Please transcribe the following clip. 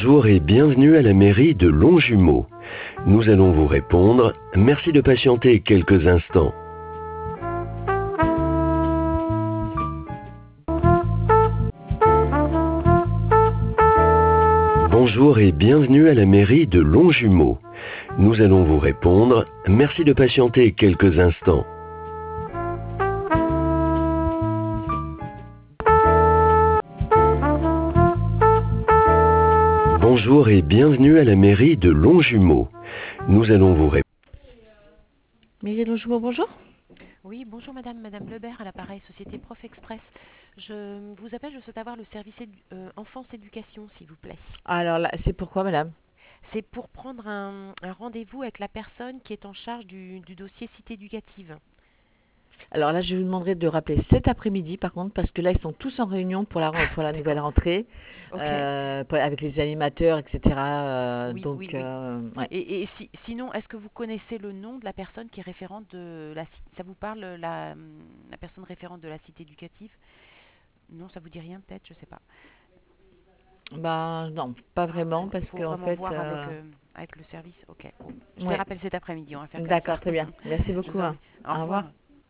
Bonjour et bienvenue à la mairie de Longjumeau. Nous allons vous répondre. Merci de patienter quelques instants. Bonjour et bienvenue à la mairie de Longjumeau. Nous allons vous répondre. Merci de patienter quelques instants. Bonjour et bienvenue à la mairie de Longjumeau. Nous allons vous répondre. Mairie de Longjumeau, bonjour. Oui, bonjour Madame Lebert à l'appareil Société Prof Express. Je vous appelle, je souhaite avoir le service enfance éducation, s'il vous plaît. Alors là, c'est pourquoi, madame? C'est pour prendre un rendez-vous avec la personne qui est en charge du dossier cité éducative. Alors là, je vous demanderai de rappeler cet après-midi, par contre, parce que là, ils sont tous en réunion pour la nouvelle D'accord. rentrée, Ok. avec les animateurs, etc. Oui, oui, oui. Ouais. Sinon, est-ce que vous connaissez le nom de la personne qui est référente de ça vous parle, la personne référente de la cité éducative? Non, ça vous dit rien peut-être, je sais pas. Bah non, pas Ah, vraiment, parce faut qu'en vraiment fait, voir avec le service. Ok, bon. Je les ouais. rappelle cet après-midi, on va faire comme ça. D'accord, très bien. Merci Je beaucoup, vous en hein. prie. Au Au revoir. revoir.